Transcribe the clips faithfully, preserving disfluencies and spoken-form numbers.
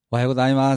おはようございます。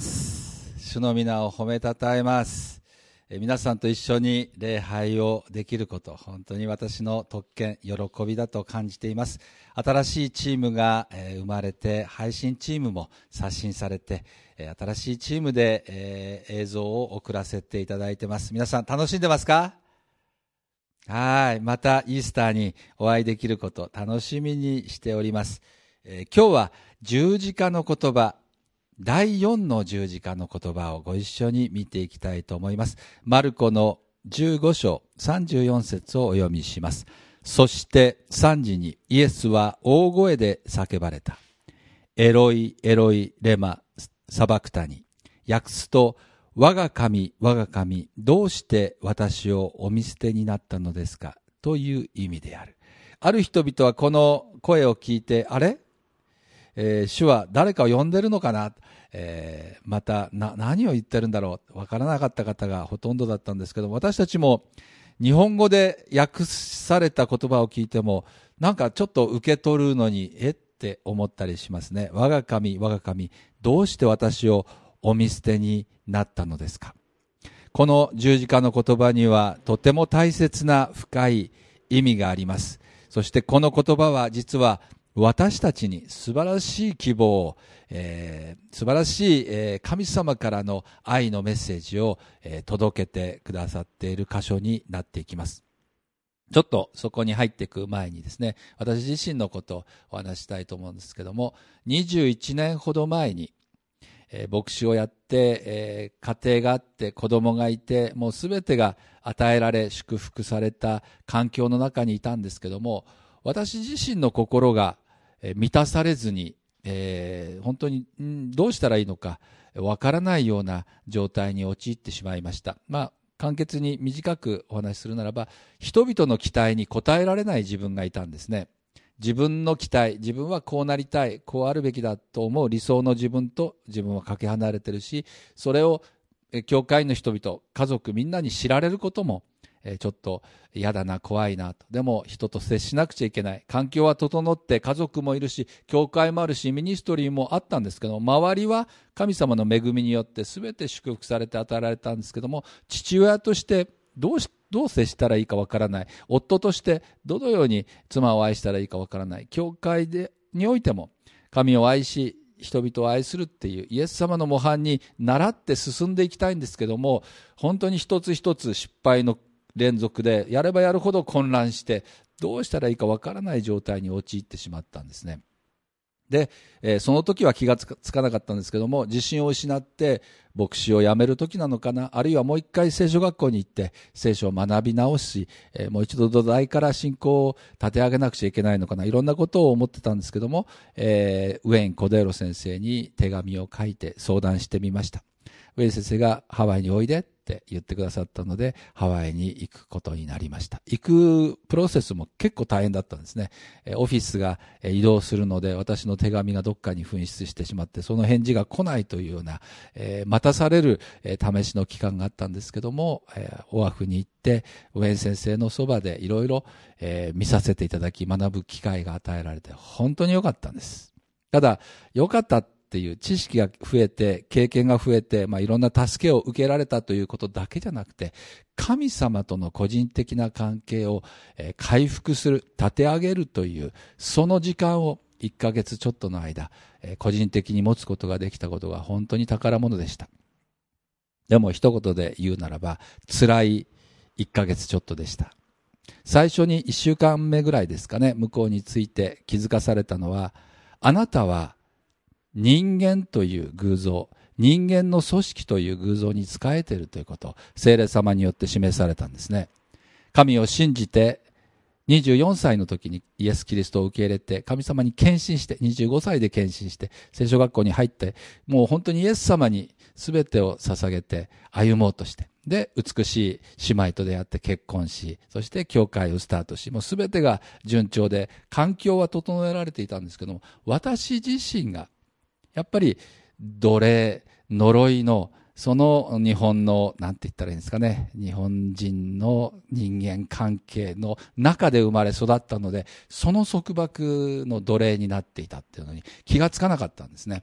主の皆を褒めたたえます。え皆さんと一緒に礼拝をできること、本当に私の特権、喜びだと感じています。新しいチームが、えー、生まれて、配信チームも刷新されて、えー、新しいチームで、えー、映像を送らせていただいてます。皆さん楽しんでますか？はい。またイースターにお会いできること楽しみにしております。えー、今日は十字架の言葉、だいよんの十字架の言葉をご一緒に見ていきたいと思います。マルコのじゅうご章さんじゅうよん節をお読みします。そしてさんじにイエスは大声で叫ばれた。エロイエロイレマサバクタニ。訳すと、我が神我が神、どうして私をお見捨てになったのですか、という意味である。ある人々はこの声を聞いて、あれえー、主は誰かを呼んでるのかな、えー、またな何を言ってるんだろう、わからなかった方がほとんどだったんですけど、私たちも日本語で訳された言葉を聞いてもなんかちょっと受け取るのにえって思ったりしますね。我が神我が神、どうして私をお見捨てになったのですか。この十字架の言葉にはとても大切な深い意味があります。そしてこの言葉は実は私たちに素晴らしい希望を、えー、素晴らしい、えー、神様からの愛のメッセージを、えー、届けてくださっている箇所になっていきます。ちょっとそこに入っていく前にですね、私自身のことをお話ししたいと思うんですけども、にじゅういちねんほど前に、えー、牧師をやって、えー、家庭があって子供がいて、もうすべてが与えられ祝福された環境の中にいたんですけども、私自身の心が満たされずに、えー、本当に、ん、どうしたらいいのかわからないような状態に陥ってしまいました。まあ簡潔に短くお話しするならば、人々の期待に応えられない自分がいたんですね。自分の期待、自分はこうなりたい、こうあるべきだと思う理想の自分と自分はかけ離れてるし、それを教会の人々、家族みんなに知られることもちょっと嫌だな、怖いなと。でも人と接しなくちゃいけない。環境は整って家族もいるし、教会もあるし、ミニストリーもあったんですけども、周りは神様の恵みによって全て祝福されて与えられたんですけども、父親としてどうし、どう接したらいいかわからない。夫としてどのように妻を愛したらいいかわからない。教会でにおいても神を愛し、人々を愛するっていうイエス様の模範に倣って進んでいきたいんですけども、本当に一つ一つ失敗の連続で、やればやるほど混乱して、どうしたらいいかわからない状態に陥ってしまったんですね。で、えー、その時は気がつか、つかなかったんですけども、自信を失って牧師を辞める時なのかな、あるいはもう一回聖書学校に行って聖書を学び直し、えー、もう一度土台から信仰を立て上げなくちゃいけないのかな、いろんなことを思ってたんですけども、えー、ウェイン・コデーロ先生に手紙を書いて相談してみました。ウェイ先生がハワイにおいでって言ってくださったので、ハワイに行くことになりました。行くプロセスも結構大変だったんですね。オフィスが移動するので、私の手紙がどっかに紛失してしまって、その返事が来ないというような、えー、待たされる、えー、試しの期間があったんですけども、えー、オアフに行って、ウェイン先生のそばでいろいろ見させていただき、学ぶ機会が与えられて、本当に良かったんです。ただ、良かったっていう知識が増えて、経験が増えて、まあ、いろんな助けを受けられたということだけじゃなくて、神様との個人的な関係を回復する、立て上げるという、その時間をいっかげつちょっとの間、個人的に持つことができたことが本当に宝物でした。でも一言で言うならば、辛いいっかげつちょっとでした。最初にいっしゅうかんめぐらいですかね、向こうについて気づかされたのは、あなたは人間という偶像、人間の組織という偶像に仕えているということを聖霊様によって示されたんですね。神を信じてにじゅうよんさいの時にイエス・キリストを受け入れて、神様に献身して、にじゅうごさいで献身して聖書学校に入って、もう本当にイエス様に全てを捧げて歩もうとして、で美しい姉妹と出会って結婚し、そして教会をスタートし、もう全てが順調で環境は整えられていたんですけども、私自身がやっぱり奴隷、呪いのその日本の、なんて言ったらいいんですかね、日本人の人間関係の中で生まれ育ったので、その束縛の奴隷になっていたっていうのに気がつかなかったんですね。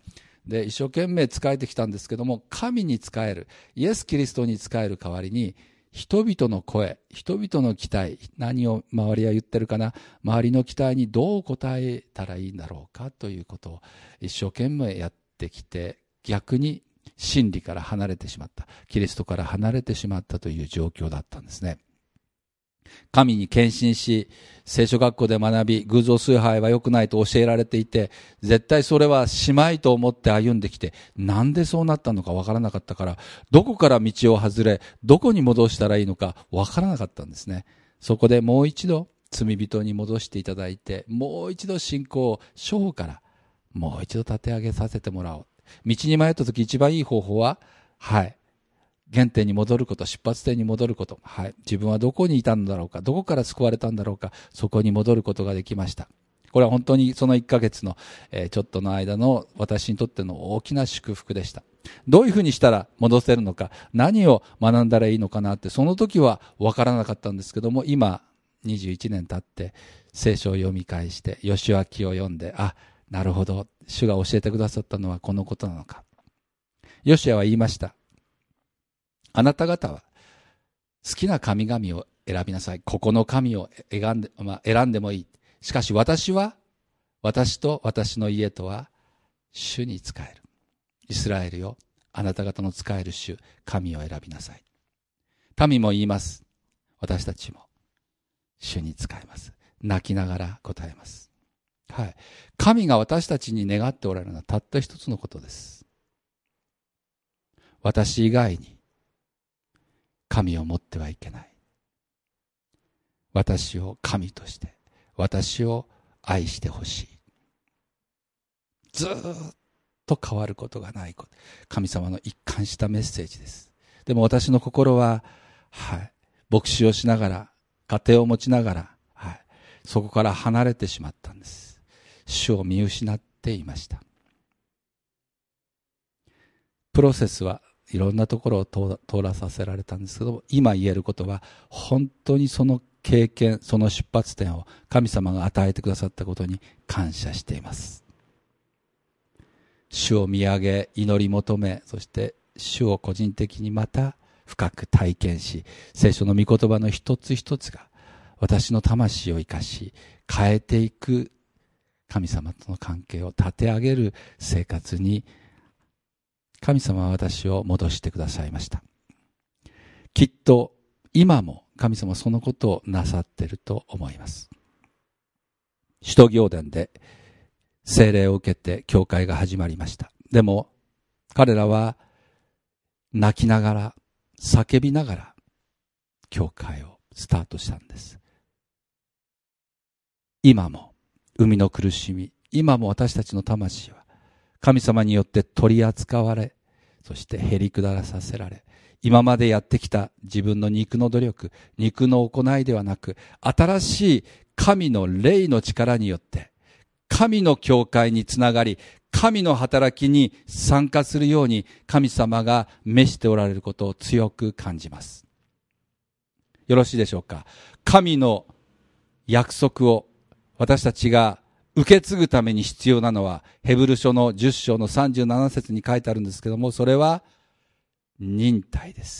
で一生懸命仕えてきたんですけども、神に仕える、イエス・キリストに仕える代わりに、人々の声、人々の期待、何を周りは言ってるかな、周りの期待にどう応えたらいいんだろうかということを一生懸命やってきて、逆に真理から離れてしまった、キリストから離れてしまったという状況だったんですね。神に献身し、聖書学校で学び、偶像崇拝は良くないと教えられていて、絶対それはしまいと思って歩んできて、なんでそうなったのかわからなかったから、どこから道を外れ、どこに戻したらいいのかわからなかったんですね。そこでもう一度罪人に戻していただいて、もう一度信仰を初歩からもう一度立て上げさせてもらおう。道に迷った時一番いい方法は、はい、原点に戻ること、出発点に戻ること、はい、自分はどこにいたんだろうか、どこから救われたんだろうか、そこに戻ることができました。これは本当にそのいっかげつの、えー、ちょっとの間の私にとっての大きな祝福でした。どういうふうにしたら戻せるのか、何を学んだらいいのかなって、その時は分からなかったんですけども、今にじゅういちねん経って聖書を読み返してヨシュア記を読んで、あ、なるほど、主が教えてくださったのはこのことなのか。ヨシュアは言いました。あなた方は好きな神々を選びなさい。ここの神を選んで、まあ、選んでもいい。しかし私は、私と私の家とは主に仕える。イスラエルよ、あなた方の仕える主、神を選びなさい。民も言います。私たちも主に仕えます。泣きながら答えます。はい。神が私たちに願っておられるのはたった一つのことです。私以外に神を持ってはいけない。私を神として、私を愛してほしい。ずーっと変わることがないこと。神様の一貫したメッセージです。でも私の心は、はい、牧師をしながら、家庭を持ちながら、はい、そこから離れてしまったんです。主を見失っていました。プロセスはいろんなところを通らさせられたんですけども、今言えることは本当にその経験、その出発点を神様が与えてくださったことに感謝しています。主を見上げ、祈り求め、そして主を個人的にまた深く体験し、聖書の御言葉の一つ一つが私の魂を生かし変えていく、神様との関係を立て上げる生活に神様は私を戻してくださいました。きっと今も神様はそのことをなさっていると思います。使徒行伝で聖霊を受けて教会が始まりました。でも彼らは泣きながら、叫びながら教会をスタートしたんです。今も生みの苦しみ、今も私たちの魂は神様によって取り扱われ、そしてへりくだらさせられ、今までやってきた自分の肉の努力、肉の行いではなく、新しい神の霊の力によって、神の教会につながり、神の働きに参加するように神様が召しておられることを強く感じます。よろしいでしょうか。神の約束を私たちが受け継ぐために必要なのは、ヘブル書のじゅっ章のさんじゅうなな節に書いてあるんですけども、それは忍耐です。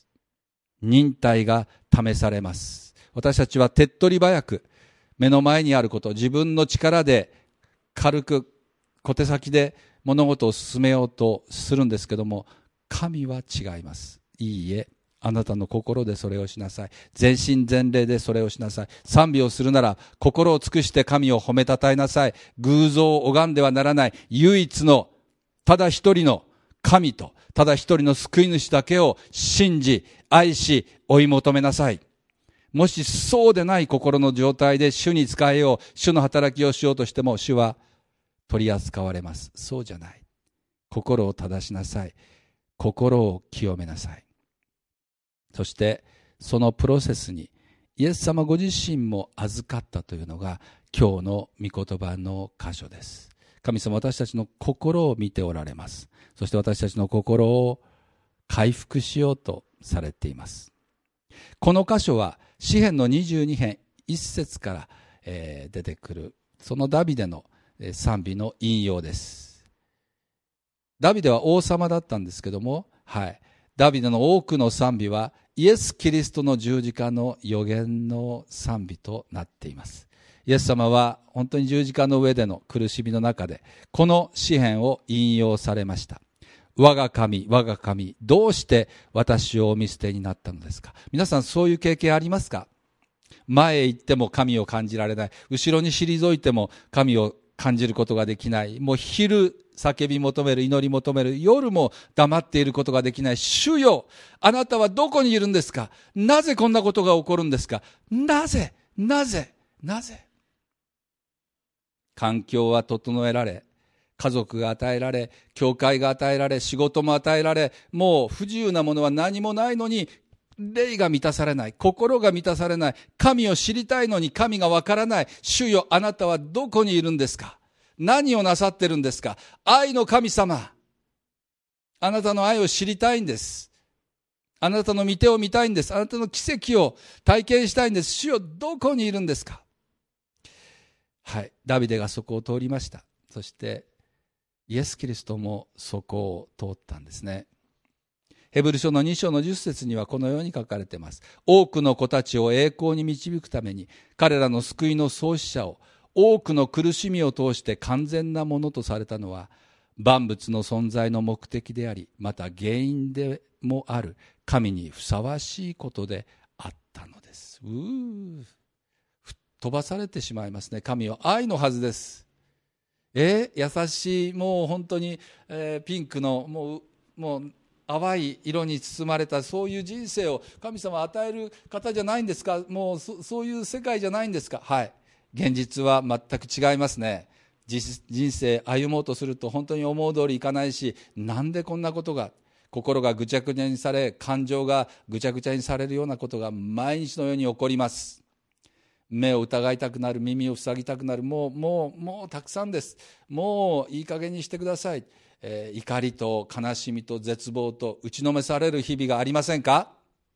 忍耐が試されます。私たちは手っ取り早く目の前にあること、自分の力で軽く小手先で物事を進めようとするんですけども、神は違います。いいえ、あなたの心でそれをしなさい。全身全霊でそれをしなさい。賛美をするなら心を尽くして神を褒めたたえなさい。偶像を拝んではならない唯一のただ一人の神とただ一人の救い主だけを信じ愛し追い求めなさい。もしそうでない心の状態で主に仕えよう、主の働きをしようとしても、主は取り扱われます。そうじゃない。心を正しなさい。心を清めなさい。そしてそのプロセスにイエス様ご自身も預かったというのが今日の御言葉の箇所です。神様、私たちの心を見ておられます。そして私たちの心を回復しようとされています。この箇所は詩編のにじゅうに編いっ節から、えー、出てくるそのダビデの賛美の引用です。 ダビデは王様だったんですけども、はい。ダビデの多くの賛美はイエス・キリストの十字架の予言の賛美となっています。イエス様は本当に十字架の上での苦しみの中で、この詩篇を引用されました。我が神、我が神、どうして私をお見捨てになったのですか。皆さんそういう経験ありますか？前へ行っても神を感じられない。後ろに退いても神を感じることができない。もう昼叫び求める、祈り求める。夜も黙っていることができない。主よ、あなたはどこにいるんですか？なぜこんなことが起こるんですか？なぜ、なぜ、なぜ。環境は整えられ、家族が与えられ、教会が与えられ、仕事も与えられ、もう不自由なものは何もないのに、霊が満たされない、心が満たされない、神を知りたいのに神がわからない。主よ、あなたはどこにいるんですか？何をなさってるんですか？愛の神様、あなたの愛を知りたいんです。あなたの御手を見たいんです。あなたの奇跡を体験したいんです。主よ、どこにいるんですか？はい、ダビデがそこを通りました。そしてイエス・キリストもそこを通ったんですね。ヘブル書のに章のじゅっ節にはこのように書かれています。多くの子たちを栄光に導くために、彼らの救いの創始者を多くの苦しみを通して完全なものとされたのは、万物の存在の目的であり、また原因でもある神にふさわしいことであったのです。うー、吹っ飛ばされてしまいますね。神は愛のはずです。えー、優しい、もう本当に、えー、ピンクのもうもう淡い色に包まれた、そういう人生を神様は与える方じゃないんですか？もう そ, そういう世界じゃないんですか？はい、現実は全く違いますね。人生歩もうとすると本当に思う通りいかないし、なんでこんなことが、心がぐちゃぐちゃにされ、感情がぐちゃぐちゃにされるようなことが毎日のように起こります。目を疑いたくなる、耳を塞ぎたくなる、もうもうもうたくさんです。もういい加減にしてください。えー、怒りと悲しみと絶望と打ちのめされる日々がありませんか？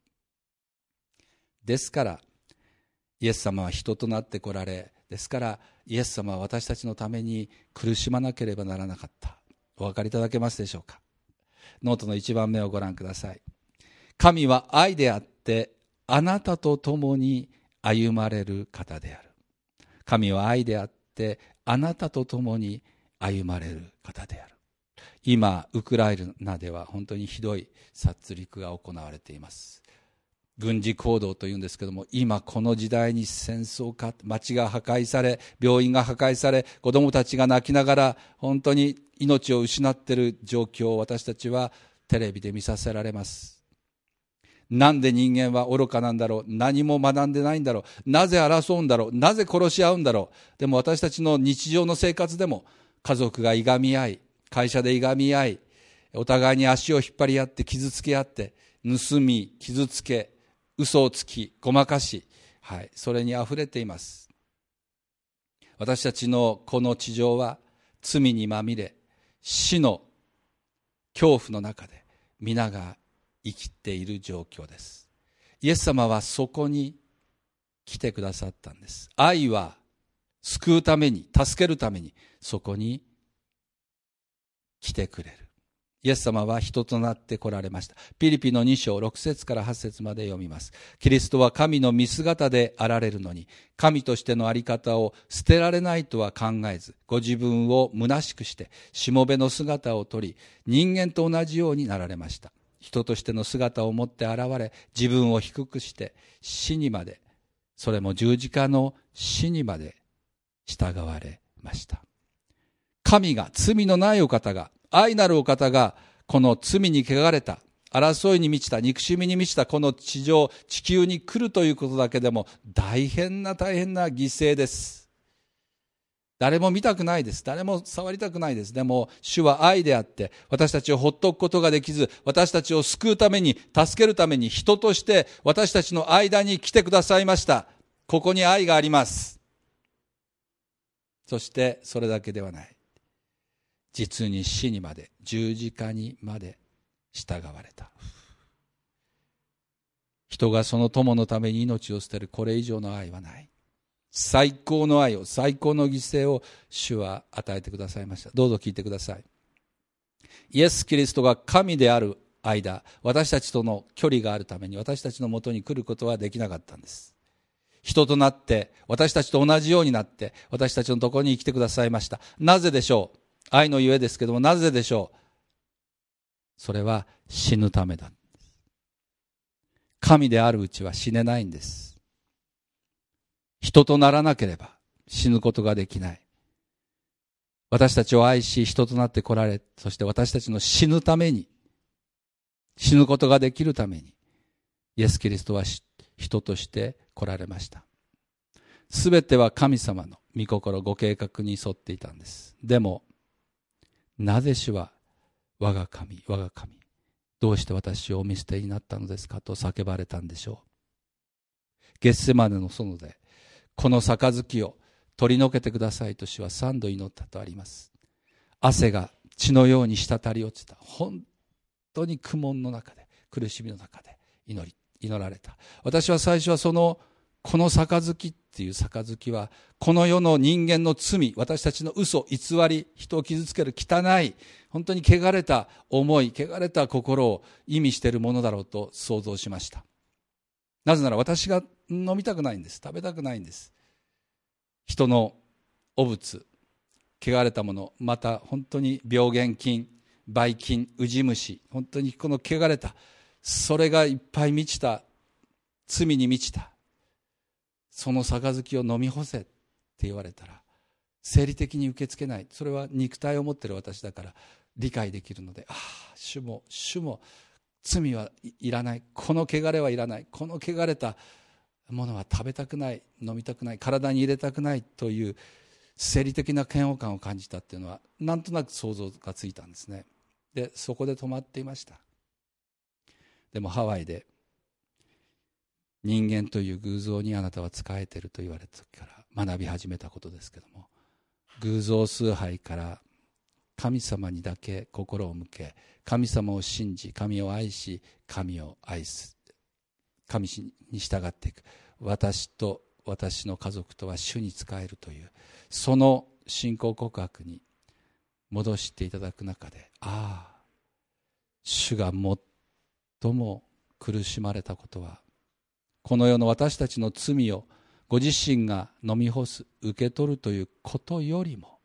ですからイエス様は人となって来られ、ですからイエス様は私たちのために苦しまなければならなかった。お分かりいただけますでしょうか？ノートの一番目をご覧ください。神は愛であってあなたと共に歩まれる方である。神は愛であってあなたと共に歩まれる方である。今ウクライナでは本当にひどい殺戮が行われています。軍事行動というんですけども、今この時代に戦争か、町が破壊され、病院が破壊され、子どもたちが泣きながら本当に命を失っている状況を私たちはテレビで見させられます。なんで人間は愚かなんだろう、何も学んでないんだろう、なぜ争うんだろう、なぜ殺し合うんだろう。でも私たちの日常の生活でも家族がいがみ合い、会社でいがみ合い、お互いに足を引っ張り合って傷つけ合って、盗み、傷つけ、嘘をつき、ごまかし、はい、それにあふれています。私たちのこの地上は罪にまみれ、死の恐怖の中で皆が生きている状況です。イエス様はそこに来てくださったんです。愛は救うために、助けるためにそこに来てくれる。イエス様は人となって来られました。ピリピのに章ろく節からはち節まで読みます。キリストは神の見姿であられるのに、神としてのあり方を捨てられないとは考えず、ご自分を虚しくしてしもべの姿をとり、人間と同じようになられました。人としての姿を持って現れ、自分を低くして死にまで、それも十字架の死にまで従われました。神が、罪のないお方が、愛なるお方が、この罪に汚れた、争いに満ちた、憎しみに満ちたこの地上、地球に来るということだけでも大変な大変な犠牲です。誰も見たくないです。誰も触りたくないです。でも主は愛であって、私たちをほっとくことができず、私たちを救うために、助けるために、人として私たちの間に来てくださいました。ここに愛があります。そしてそれだけではない。実に死にまで、十字架にまで従われた。人がその友のために命を捨てる、これ以上の愛はない。最高の愛を、最高の犠牲を主は与えてくださいました。どうぞ聞いてください。 イエス・キリストが神である間、私たちとの距離があるために私たちのもとに来ることはできなかったんです。人となって私たちと同じようになって私たちのところに来てくださいました。なぜでしょう。愛のゆえですけども、なぜでしょう。それは死ぬためだ。神であるうちは死ねないんです。人とならなければ死ぬことができない。私たちを愛し人となって来られ、そして私たちの死ぬために、死ぬことができるためにイエス・キリストは人として来られました。すべては神様の御心ご計画に沿っていたんです。でもなぜ主は我が神我が神どうして私をお見捨てになったのですかと叫ばれたんでしょう。ゲッセマネの園でこの杯を取り除けてくださいと主は三度祈ったとあります。汗が血のように滴り落ちた。本当に苦悶の中で苦しみの中で祈り祈られた。私は最初はそのこの杯っていう杯はこの世の人間の罪、私たちの嘘偽り、人を傷つける汚い本当に汚れた思い、汚れた心を意味しているものだろうと想像しました。なぜなら私が飲みたくないんです。食べたくないんです。人の汚物、汚れたもの、また本当に病原菌、ばい菌、ウジ虫、本当にこの汚れた、それがいっぱい満ちた、罪に満ちた、その杯を飲み干せって言われたら、生理的に受け付けない。それは肉体を持っている私だから理解できるので、ああ、主も、主も、罪はいらない。この汚れはいらない。この汚れたものは食べたくない、飲みたくない、体に入れたくないという生理的な嫌悪感を感じたっていうのはなんとなく想像がついたんですね。でそこで止まっていました。でもハワイで人間という偶像にあなたは仕えていると言われた時から学び始めたことですけども、偶像崇拝から神様にだけ心を向け、神様を信じ、神を愛し、神を愛す、神に従っていく。私と私の家族とは主に仕えるというその信仰告白に戻していただく中で、ああ、主が最も苦しまれたことはこの世の私たちの罪をご自身が飲み干す、受け取るということよりも、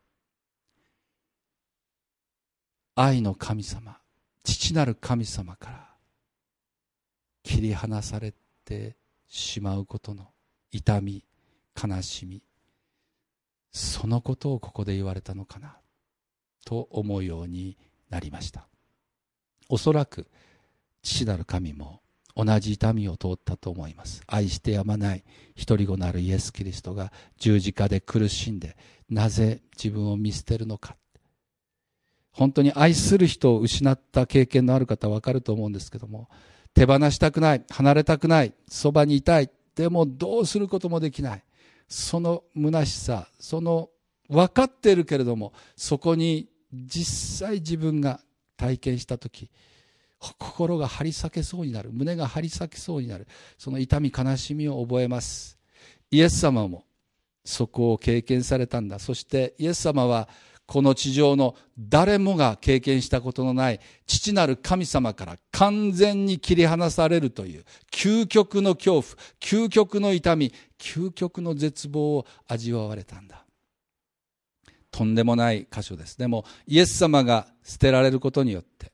愛の神様、父なる神様から切り離されてしまうことの痛み、悲しみ、そのことをここで言われたのかなと思うようになりました。おそらく父なる神も同じ痛みを通ったと思います。愛してやまない一人子なるイエス・キリストが十字架で苦しんで、なぜ自分を見捨てるのか。本当に愛する人を失った経験のある方は分かると思うんですけども、手放したくない、離れたくない、そばにいたい、でもどうすることもできない、その虚しさ、その分かっているけれども、そこに実際自分が体験したとき、心が張り裂けそうになる、胸が張り裂けそうになる、その痛み悲しみを覚えます。イエス様もそこを経験されたんだ。そしてイエス様はこの地上の誰もが経験したことのない父なる神様から完全に切り離されるという究極の恐怖、究極の痛み、究極の絶望を味わわれたんだ。とんでもない箇所です。でもイエス様が捨てられることによって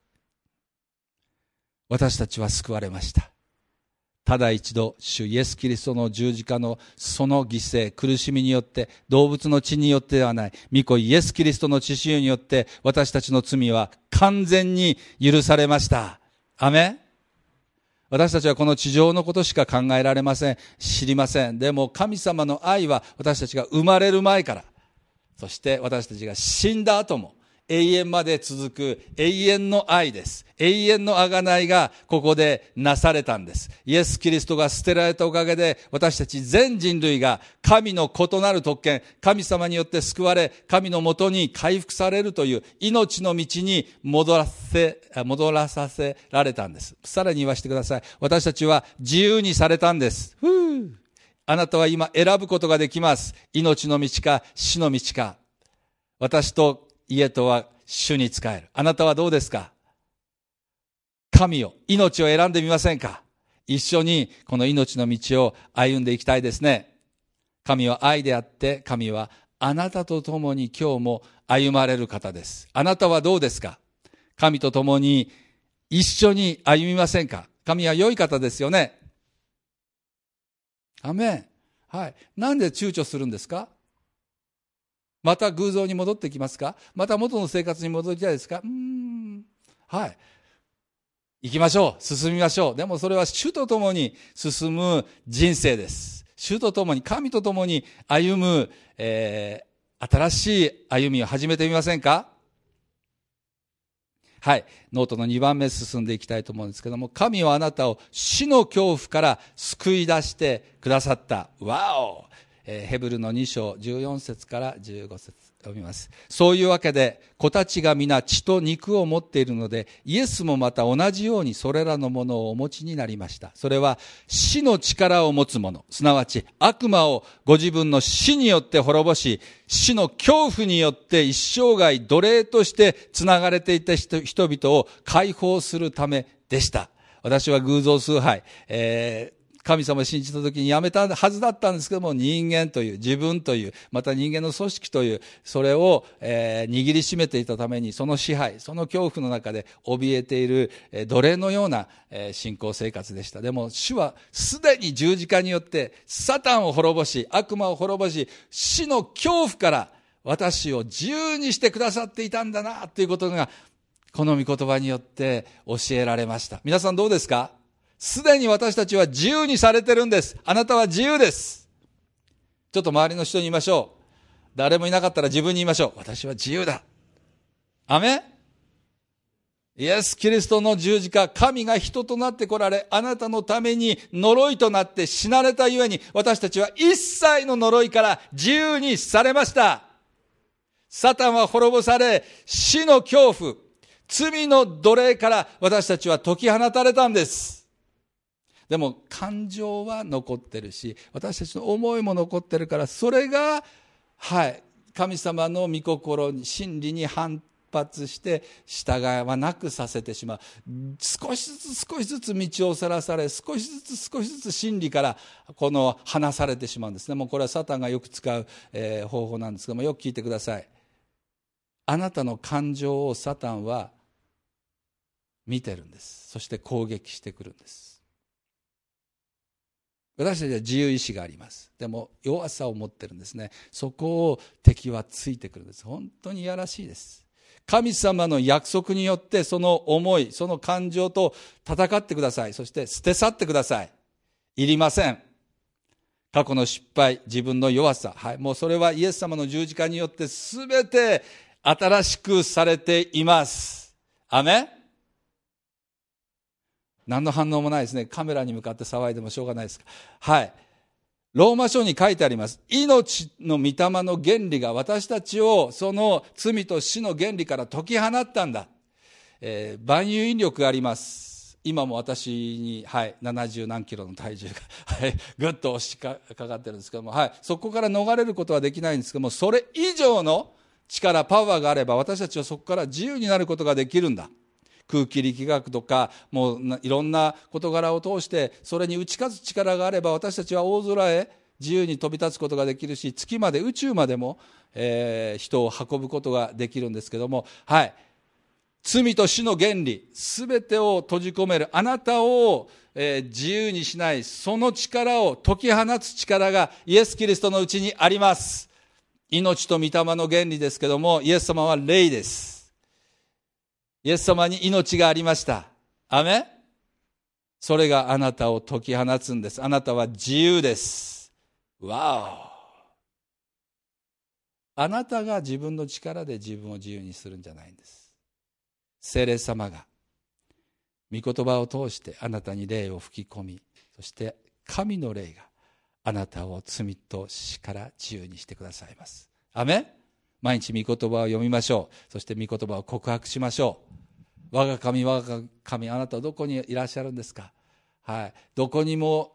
私たちは救われました。ただ一度、主イエス・キリストの十字架のその犠牲、苦しみによって、動物の血によってではない、御子イエス・キリストの血潮によって、私たちの罪は完全に許されました。アメン。私たちはこの地上のことしか考えられません。知りません。でも神様の愛は私たちが生まれる前から、そして私たちが死んだ後も、永遠まで続く永遠の愛です。永遠の贖いがここでなされたんです。イエス・キリストが捨てられたおかげで私たち全人類が神の異なる特権、神様によって救われ、神のもとに回復されるという命の道に戻らせ、戻らさせられたんです。さらに言わせてください。私たちは自由にされたんです。ふう。あなたは今選ぶことができます。命の道か死の道か。私と家とは主に仕える。あなたはどうですか？神を、命を選んでみませんか？一緒にこの命の道を歩んでいきたいですね。神は愛であって、神はあなたと共に今日も歩まれる方です。あなたはどうですか？神と共に一緒に歩みませんか？神は良い方ですよね。アメン。はい。なんで躊躇するんですか？また偶像に戻ってきますか？また元の生活に戻りたいですか？うーん。はい。行きましょう。進みましょう。でもそれは主と共に進む人生です。主と共に、神と共に歩む、えー、新しい歩みを始めてみませんか？はい。ノートのにばんめ進んでいきたいと思うんですけども、神はあなたを死の恐怖から救い出してくださった。わお、えー、ヘブルのに章じゅうよん節からじゅうご節読みます。そういうわけで、子たちが皆血と肉を持っているので、イエスもまた同じようにそれらのものをお持ちになりました。それは死の力を持つもの、すなわち悪魔をご自分の死によって滅ぼし、死の恐怖によって一生涯奴隷としてつながれていた人々を解放するためでした。私は偶像崇拝、えー神様を信じた時にやめたはずだったんですけども、人間という、自分という、また人間の組織という、それを、えー、握りしめていたために、その支配、その恐怖の中で怯えている、えー、奴隷のような、えー、信仰生活でした。でも主はすでに十字架によってサタンを滅ぼし、悪魔を滅ぼし、死の恐怖から私を自由にしてくださっていたんだなということが、この御言葉によって教えられました。皆さんどうですか？すでに私たちは自由にされてるんです。あなたは自由です。ちょっと周りの人に言いましょう。誰もいなかったら自分に言いましょう。私は自由だ。アメン。イエス・キリストの十字架、神が人となって来られ、あなたのために呪いとなって死なれたゆえに、私たちは一切の呪いから自由にされました。サタンは滅ぼされ、死の恐怖、罪の奴隷から私たちは解き放たれたんです。でも感情は残ってるし、私たちの思いも残ってるから、それが、はい、神様の御心に、真理に反発して従わなくさせてしまう。少しずつ少しずつ道をさらされ、少しずつ少しずつ真理からこの離されてしまうんですね。もうこれはサタンがよく使う、えー、方法なんですけども、よく聞いてください。あなたの感情をサタンは見てるんです。そして攻撃してくるんです。私たちは自由意志があります。でも弱さを持ってるんですね。そこを敵はついてくるんです。本当にいやらしいです。神様の約束によってその思い、その感情と戦ってください。そして捨て去ってください。いりません。過去の失敗、自分の弱さ、はい、もうそれはイエス様の十字架によって全て新しくされています。アメン。何の反応もないですね。カメラに向かって騒いでもしょうがないですか。はい。ローマ書に書いてあります。命の御霊の原理が私たちをその罪と死の原理から解き放ったんだ。えー、万有引力があります。今も私に、はい、ななじゅう何キロの体重が、はい、ぐっと押しかかってるんですけども、はい、そこから逃れることはできないんですけども、それ以上の力、パワーがあれば私たちはそこから自由になることができるんだ。空気力学とかもういろんな事柄を通してそれに打ち勝つ力があれば私たちは大空へ自由に飛び立つことができるし、月まで宇宙までも、えー、人を運ぶことができるんですけども、はい、罪と死の原理すべてを閉じ込めるあなたを、えー、自由にしないその力を解き放つ力がイエス・キリストのうちにあります。命と御霊の原理ですけども、イエス様は霊です。イエス様に命がありました。アメン。それがあなたを解き放つんです。あなたは自由です。わお。あなたが自分の力で自分を自由にするんじゃないんです。聖霊様が御言葉を通してあなたに霊を吹き込み、そして神の霊があなたを罪と死から自由にしてくださいます。アメン。毎日御言葉を読みましょう。そして御言葉を告白しましょう。我が神、我が神、あなたはどこにいらっしゃるんですか。はい、どこにも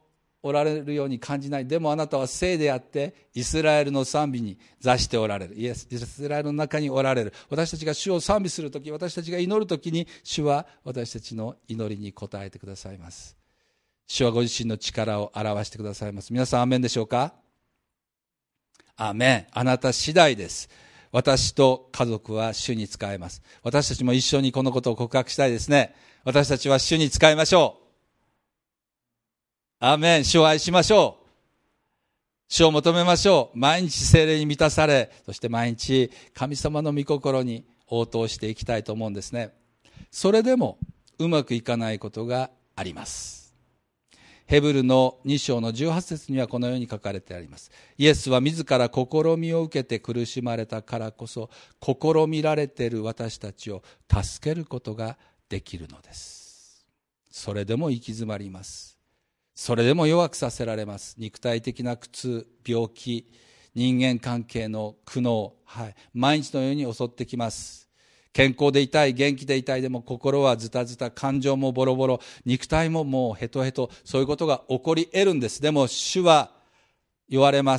おられるように感じない。でもあなたは聖であってイスラエルの賛美に座しておられる。イエス、イスラエルの中におられる。私たちが主を賛美するとき、私たちが祈るときに、主は私たちの祈りに応えてくださいます。主はご自身の力を表してくださいます。皆さんアーメンでしょうか？アーメン。あなた次第です。私と家族は主に仕えます。私たちも一緒にこのことを告白したいですね。私たちは主に仕えましょう。アーメン。主を愛しましょう。主を求めましょう。毎日聖霊に満たされ、そして毎日神様の御心に応答していきたいと思うんですね。それでもうまくいかないことがあります。ヘブルのに章のじゅうはち節にはこのように書かれてあります。イエスは自ら試みを受けて苦しまれたからこそ、試みられている私たちを助けることができるのです。それでも行き詰まります。それでも弱くさせられます。肉体的な苦痛、病気、人間関係の苦悩、はい、毎日のように襲ってきます。健康でいたい、元気でいたい、でも心はズタズタ、感情もボロボロ、肉体ももうヘトヘト、そういうことが起こり得るんです。でも主は言われます。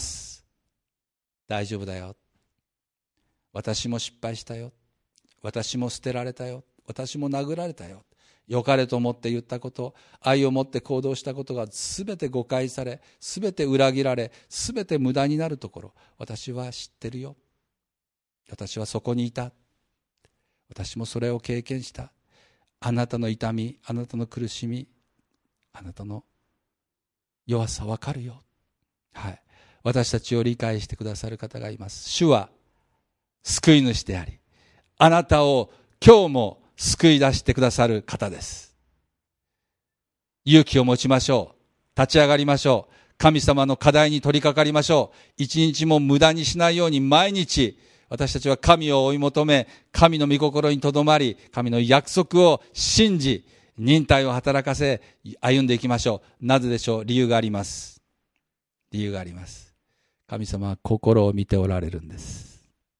大丈夫だよ。私も失敗したよ。私も捨てられたよ。私も殴られたよ。良かれと思って言ったこと、愛を持って行動したことがすべて誤解され、すべて裏切られ、すべて無駄になるところ、私は知ってるよ。私はそこにいた。私もそれを経験した。あなたの痛み、あなたの苦しみ、あなたの弱さわかるよ。はい。私たちを理解してくださる方がいます。主は救い主であり、あなたを今日も救い出してくださる方です。勇気を持ちましょう。立ち上がりましょう。神様の課題に取り掛かりましょう。一日も無駄にしないように毎日私たちは神を追い求め、神の御心にとどまり、神の約束を信じ、忍耐を働かせ、歩んでいきましょう。なぜでしょう？理由があります。理由があります。神様は心を見ておられるんです。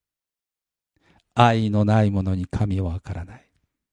愛のない者に神はわからない。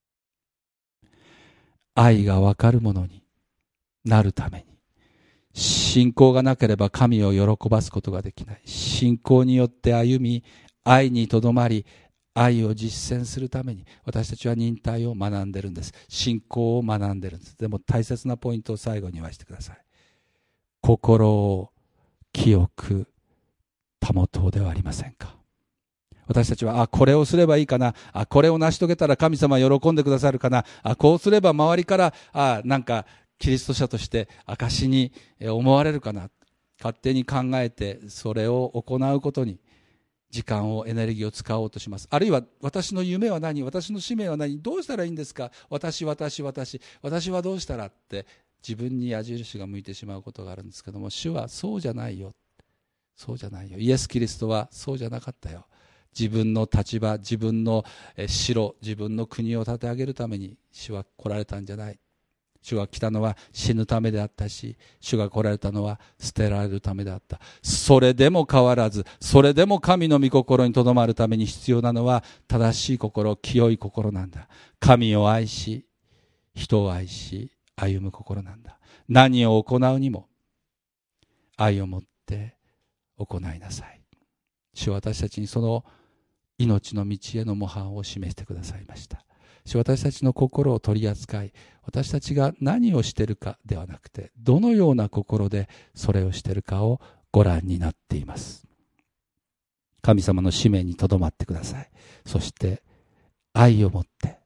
愛がわかる者になるために、信仰がなければ神を喜ばすことができない。信仰によって歩み、愛にとどまり、愛を実践するために私たちは忍耐を学んでるんです。信仰を学んでるんです。でも大切なポイントを最後に言わせてください。心を清く保とうではありませんか。私たちは、あ、これをすればいいかな。あ、これを成し遂げたら神様は喜んでくださるかな。あ、こうすれば周りから、あ、なんか、キリスト者として証に思われるかな。勝手に考えて、それを行うことに、時間を、エネルギーを使おうとします。あるいは、私の夢は何？私の使命は何？どうしたらいいんですか？私、私、私。私はどうしたらって、自分に矢印が向いてしまうことがあるんですけども、主はそうじゃないよ。そうじゃないよ。イエス・キリストはそうじゃなかったよ。自分の立場、自分の城、自分の国を立て上げるために主は来られたんじゃない。主が来たのは死ぬためであったし、主が来られたのは捨てられるためであった。それでも変わらず、それでも神の御心にとどまるために必要なのは正しい心、清い心なんだ。神を愛し、人を愛し、歩む心なんだ。何を行うにも愛を持って行いなさい。主は私たちにその命の道への模範を示してくださいました。主は私たちの心を取り扱い、私たちが何をしているかではなくて、どのような心でそれをしているかをご覧になっています。神様の使命にとどまってください。そして愛を持って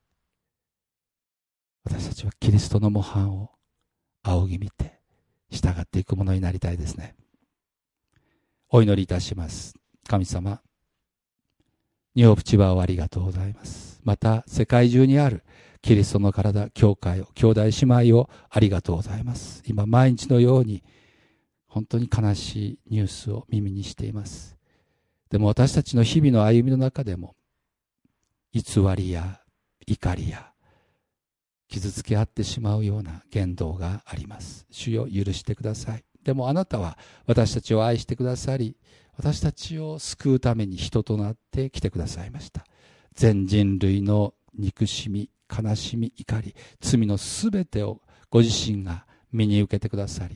私たちはキリストの模範を仰ぎ見て従っていくものになりたいですね。お祈りいたします。神様、ニューオープ千葉をありがとうございます。また世界中にあるキリストの体、教会を、兄弟姉妹をありがとうございます。今毎日のように本当に悲しいニュースを耳にしています。でも私たちの日々の歩みの中でも偽りや怒りや傷つけ合ってしまうような言動があります。主よ、許してください。でもあなたは私たちを愛してくださり、私たちを救うために人となって来てくださいました。全人類の憎しみ、悲しみ、怒り、罪のすべてをご自身が身に受けてくださり、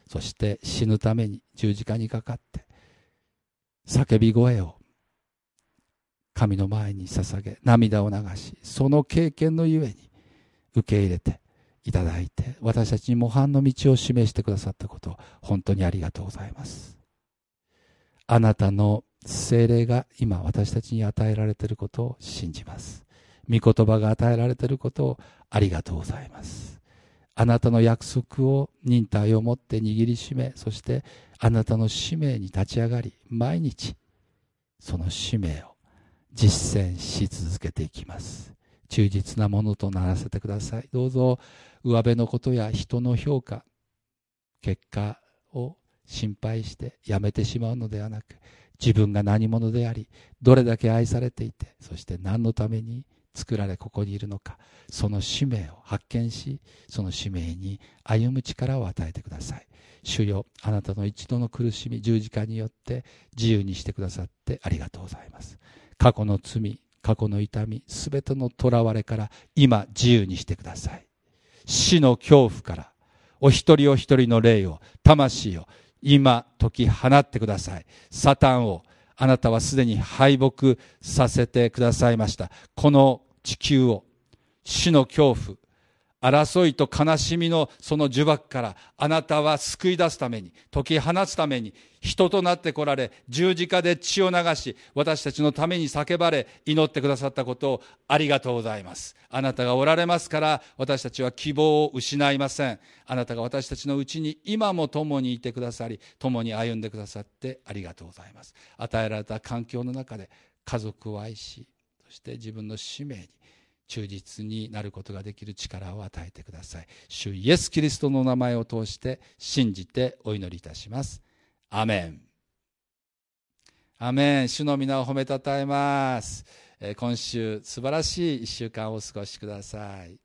そして死ぬために十字架にかかって叫び声を神の前に捧げ涙を流し、その経験のゆえに受け入れていただいて、私たちに模範の道を示してくださったことを本当にありがとうございます。あなたの聖霊が今私たちに与えられていることを信じます。御言葉が与えられていることをありがとうございます。あなたの約束を忍耐を持って握りしめ、そしてあなたの使命に立ち上がり、毎日その使命を実践し続けていきます。忠実なものとならせてください。どうぞ上辺のことや人の評価、結果を心配してやめてしまうのではなく、自分が何者であり、どれだけ愛されていて、そして何のために作られここにいるのか、その使命を発見し、その使命に歩む力を与えてください。主よ、あなたの一度の苦しみ、十字架によって自由にしてくださってありがとうございます。過去の罪、過去の痛み、すべての囚われから今自由にしてください。死の恐怖からお一人お一人の霊を、魂を今解き放ってください。サタンをあなたはすでに敗北させてくださいました。この地球を死の恐怖、争いと悲しみのその呪縛からあなたは救い出すために、解き放つために人となって来られ、十字架で血を流し、私たちのために叫ばれ祈ってくださったことをありがとうございます。あなたがおられますから私たちは希望を失いません。あなたが私たちのうちに今も共にいてくださり、共に歩んでくださってありがとうございます。与えられた環境の中で家族を愛し、そして自分の使命に忠実になることができる力を与えてください。主イエスキリストの名前を通して信じてお祈りいたします。アメン。アメン。主の皆を褒めたたえます。今週素晴らしい一週間をお過ごしください。